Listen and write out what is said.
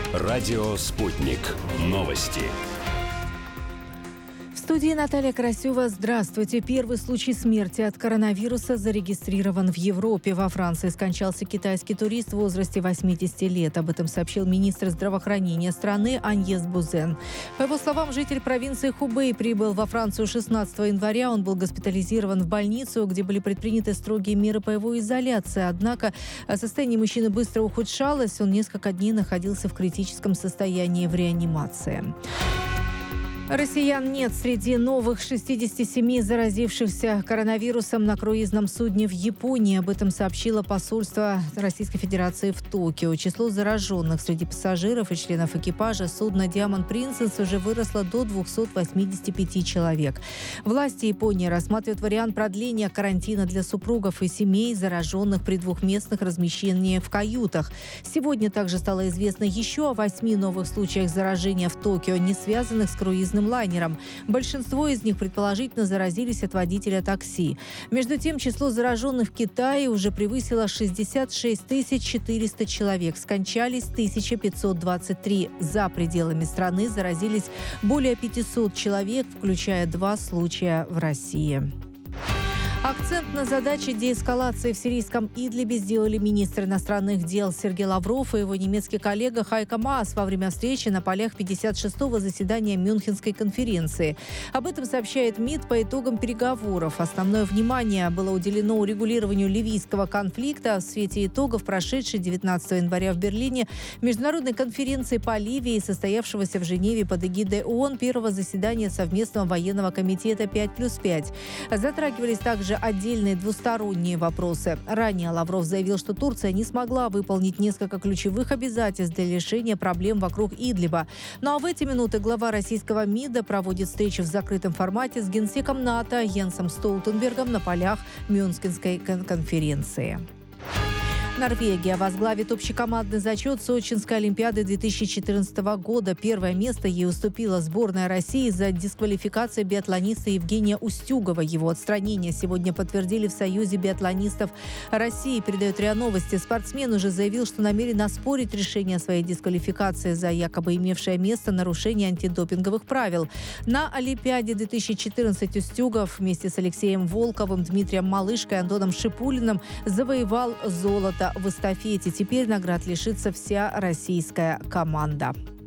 Радио «Спутник». Новости. В студии Наталья Карасева. Здравствуйте. Первый случай смерти от коронавируса зарегистрирован в Европе. Во Франции скончался китайский турист в возрасте 80 лет. Об этом сообщил министр здравоохранения страны Аньес Бузен. По его словам, житель провинции Хубэй прибыл во Францию 16 января. Он был госпитализирован в больницу, где были предприняты строгие меры по его изоляции. Однако состояние мужчины быстро ухудшалось. Он несколько дней находился в критическом состоянии в реанимации. Россиян нет среди новых 67 заразившихся коронавирусом на круизном судне в Японии. Об этом сообщило посольство Российской Федерации в Токио. Число зараженных среди пассажиров и членов экипажа судна «Диамонд Принцесс» уже выросло до 285 человек. Власти Японии рассматривают вариант продления карантина для супругов и семей, зараженных при двухместных размещениях в каютах. Сегодня также стало известно еще о 8 новых случаях заражения в Токио, не связанных с круизным лайнером. Большинство из них, предположительно, заразились от водителя такси. Между тем, число зараженных в Китае уже превысило 66 400 человек. Скончались 1523. За пределами страны заразились более 500 человек, включая 2 случая в России. Акцент на задаче деэскалации в сирийском Идлибе сделали министр иностранных дел Сергей Лавров и его немецкий коллега Хайко Маас во время встречи на полях 56-го заседания Мюнхенской конференции. Об этом сообщает МИД по итогам переговоров. Основное внимание было уделено урегулированию ливийского конфликта в свете итогов прошедшей 19 января в Берлине международной конференции по Ливии, состоявшегося в Женеве под эгидой ООН, первого заседания совместного военного комитета 5+5. Затрагивались также отдельные двусторонние вопросы. Ранее Лавров заявил, что Турция не смогла выполнить несколько ключевых обязательств для решения проблем вокруг Идлиба. Ну а в эти минуты глава российского МИДа проводит встречу в закрытом формате с генсеком НАТО Йенсом Столтенбергом на полях Мюнхенской конференции. Норвегия возглавит общекомандный зачет Сочинской Олимпиады 2014 года. Первое место ей уступила сборная России за дисквалификацию биатлониста Евгения Устюгова. Его отстранение сегодня подтвердили в Союзе биатлонистов России, передает РИА Новости. Спортсмен уже заявил, что намерен оспорить решение своей дисквалификации за якобы имевшее место нарушение антидопинговых правил. На Олимпиаде 2014 Устюгов вместе с Алексеем Волковым, Дмитрием Малышко и Антоном Шипулиным завоевал золото в эстафете. Теперь наград лишится вся российская команда.